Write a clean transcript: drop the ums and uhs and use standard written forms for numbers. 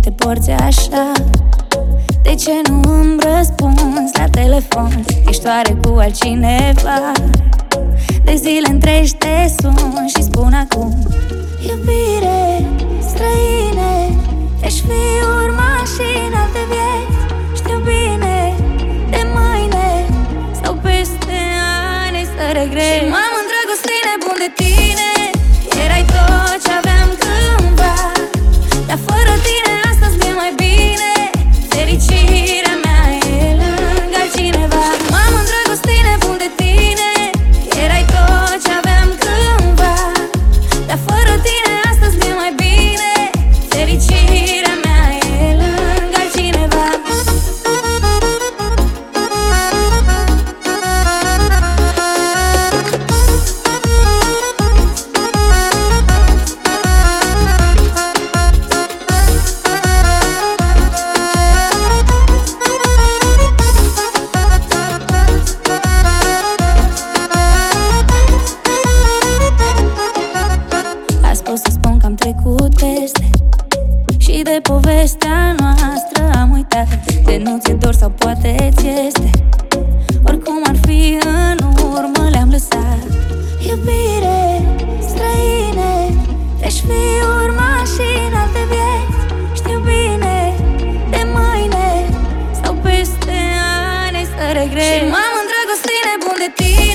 te porți așa? De ce nu îmi răspunzi la telefon? Ești oare cu altcineva? De zile întregi te sun și spun acum: iubire, străine, te-aș fi urmat și în alte vieți. Știu bine, de mâine sau peste ani să regret. Și m-am îndrăgostit nebun de tine. Erai tot ce aveam cândva, dar fără tine astăzi mi-e mai bine. Fericirea mea e lângă altcineva. M-am îndrăgostit nebun de tine. Erai tot ce aveam cândva, dar fără tine astăzi mi-e mai bine. Fericirea mea e lângă altcineva. A spus să spun că am trecut peste și de povestea noastră am uitat. De nu ți-e dor sau poate ți este, oricum ar fi în urmă le-am lăsat. Iubire, străine, te-aș fi urmat și în alte vieți. Știu bine, de mâine sau peste ani să regret. Și m-am îndrăgostit nebun de tine.